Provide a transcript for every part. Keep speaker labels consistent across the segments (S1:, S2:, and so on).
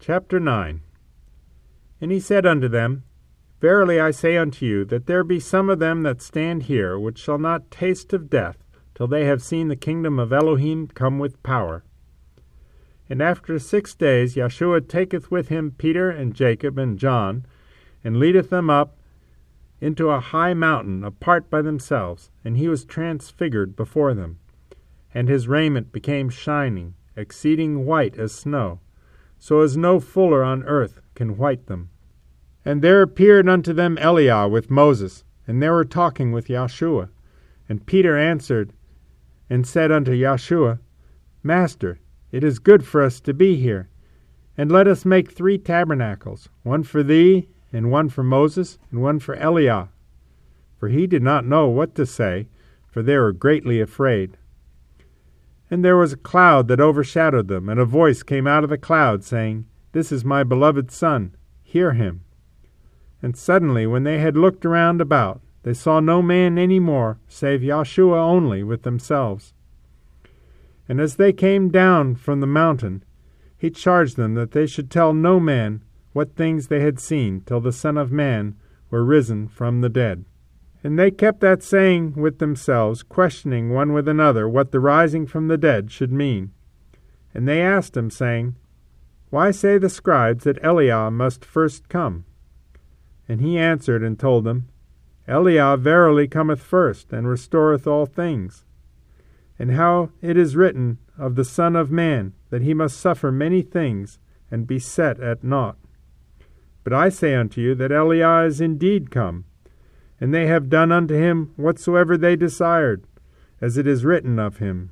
S1: Chapter 9. And he said unto them, Verily I say unto you, that there be some of them that stand here, which shall not taste of death, till they have seen the kingdom of Elohim come with power. And after 6 days Yeshua taketh with him Peter and Jacob and John, and leadeth them up into a high mountain apart by themselves, and he was transfigured before them. And his raiment became shining, exceeding white as snow, so as no fuller on earth can white them. And there appeared unto them Eliah with Moses, and they were talking with Yeshua. And Peter answered and said unto Yeshua, Master, it is good for us to be here, and let us make 3 tabernacles, one for thee, and one for Moses, and one for Eliah. For he did not know what to say, for they were greatly afraid. And there was a cloud that overshadowed them, and a voice came out of the cloud, saying, This is my beloved Son, hear him. And suddenly, when they had looked around about, they saw no man any more, save Yeshua only with themselves. And as they came down from the mountain, he charged them that they should tell no man what things they had seen, till the Son of Man were risen from the dead. And they kept that saying with themselves, questioning one with another what the rising from the dead should mean. And they asked him, saying, Why say the scribes that Eliah must first come? And he answered and told them, Eliah verily cometh first, and restoreth all things. And how it is written of the Son of Man, that he must suffer many things, and be set at naught. But I say unto you that Eliah is indeed come, and they have done unto him whatsoever they desired, as it is written of him.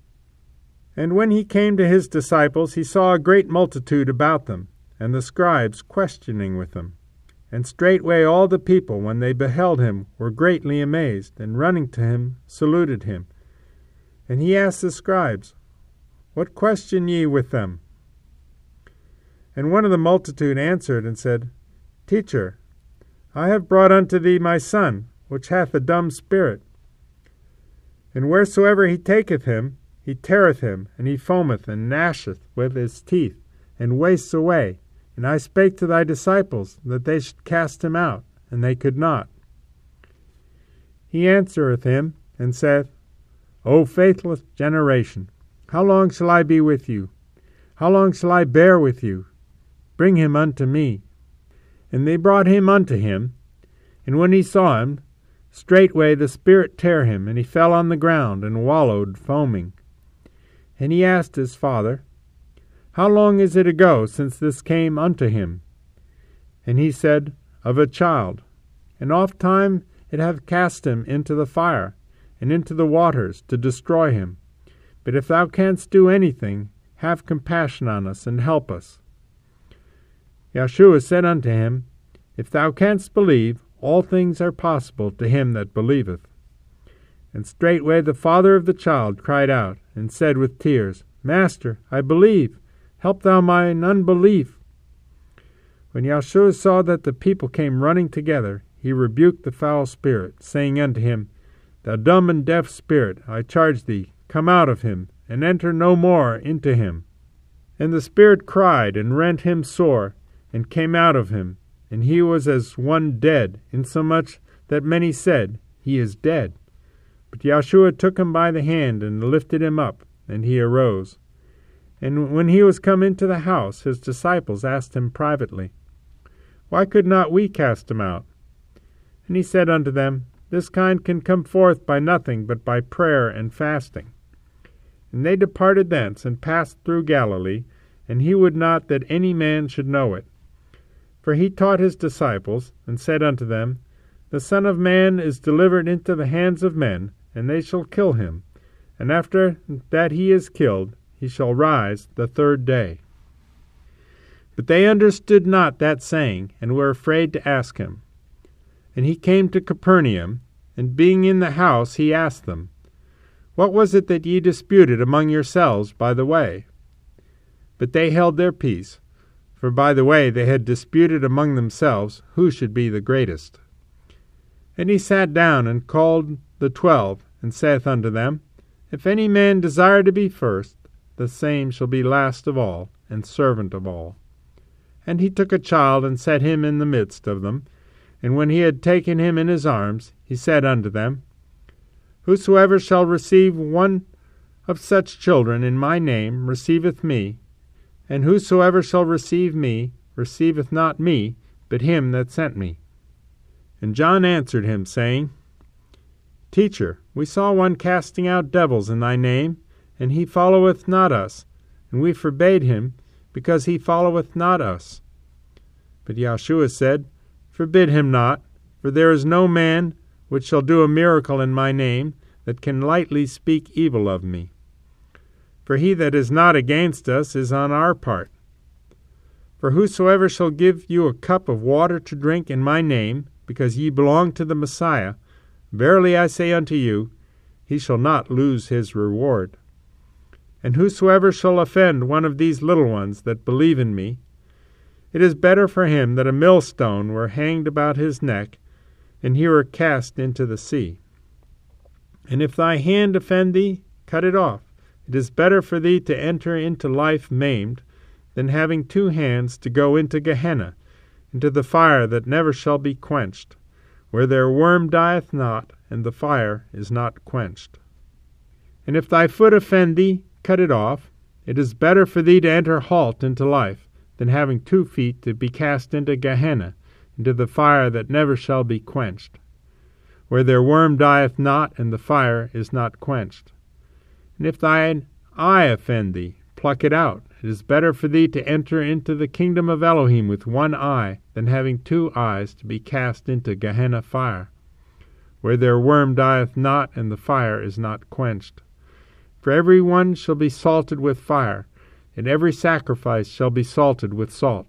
S1: And when he came to his disciples, he saw a great multitude about them, and the scribes questioning with them. And straightway all the people, when they beheld him, were greatly amazed, and running to him, saluted him. And he asked the scribes, What question ye with them? And one of the multitude answered and said, Teacher, I have brought unto thee my son, which hath a dumb spirit. And wheresoever he taketh him, he teareth him, and he foameth and gnasheth with his teeth, and wastes away. And I spake to thy disciples that they should cast him out, and they could not. He answereth him, and saith, O faithless generation, how long shall I be with you? How long shall I bear with you? Bring him unto me. And they brought him unto him, and when he saw him, straightway the spirit tare him, and he fell on the ground, and wallowed foaming. And he asked his father, How long is it ago since this came unto him? And he said, Of a child. And oft time it hath cast him into the fire, and into the waters, to destroy him. But if thou canst do anything, have compassion on us, and help us. Yeshua said unto him, If thou canst believe, all things are possible to him that believeth. And straightway the father of the child cried out, and said with tears, Master, I believe, help thou mine unbelief. When Yeshua saw that the people came running together, he rebuked the foul spirit, saying unto him, Thou dumb and deaf spirit, I charge thee, come out of him, and enter no more into him. And the spirit cried, and rent him sore, and came out of him, and he was as one dead, insomuch that many said, He is dead. But Yeshua took him by the hand, and lifted him up, and he arose. And when he was come into the house, his disciples asked him privately, Why could not we cast him out? And he said unto them, This kind can come forth by nothing but by prayer and fasting. And they departed thence, and passed through Galilee, and he would not that any man should know it. For he taught his disciples, and said unto them, The Son of Man is delivered into the hands of men, and they shall kill him. And after that he is killed, he shall rise the 3rd day. But they understood not that saying, and were afraid to ask him. And he came to Capernaum, and being in the house, he asked them, What was it that ye disputed among yourselves by the way? But they held their peace, for by the way they had disputed among themselves who should be the greatest. And he sat down and called the 12, and saith unto them, If any man desire to be first, the same shall be last of all, and servant of all. And he took a child, and set him in the midst of them. And when he had taken him in his arms, he said unto them, Whosoever shall receive one of such children in my name receiveth me, and whosoever shall receive me receiveth not me, but him that sent me. And John answered him, saying, Teacher, we saw one casting out devils in thy name, and he followeth not us, and we forbade him, because he followeth not us. But Yahshua said, Forbid him not, for there is no man which shall do a miracle in my name that can lightly speak evil of me. For he that is not against us is on our part. For whosoever shall give you a cup of water to drink in my name, because ye belong to the Messiah, verily I say unto you, he shall not lose his reward. And whosoever shall offend one of these little ones that believe in me, it is better for him that a millstone were hanged about his neck, and he were cast into the sea. And if thy hand offend thee, cut it off. It is better for thee to enter into life maimed, than having 2 hands to go into Gehenna, into the fire that never shall be quenched, where their worm dieth not, and the fire is not quenched. And if thy foot offend thee, cut it off. It is better for thee to enter halt into life, than having 2 feet to be cast into Gehenna, into the fire that never shall be quenched, where their worm dieth not, and the fire is not quenched. And if thine eye offend thee, pluck it out. It is better for thee to enter into the kingdom of Elohim with 1 eye, than having 2 eyes to be cast into Gehenna fire, where their worm dieth not, and the fire is not quenched. For every one shall be salted with fire, and every sacrifice shall be salted with salt.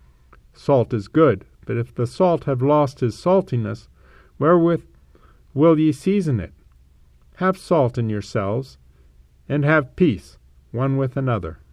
S1: Salt is good, but if the salt have lost his saltiness, wherewith will ye season it? Have salt in yourselves, and have peace one with another.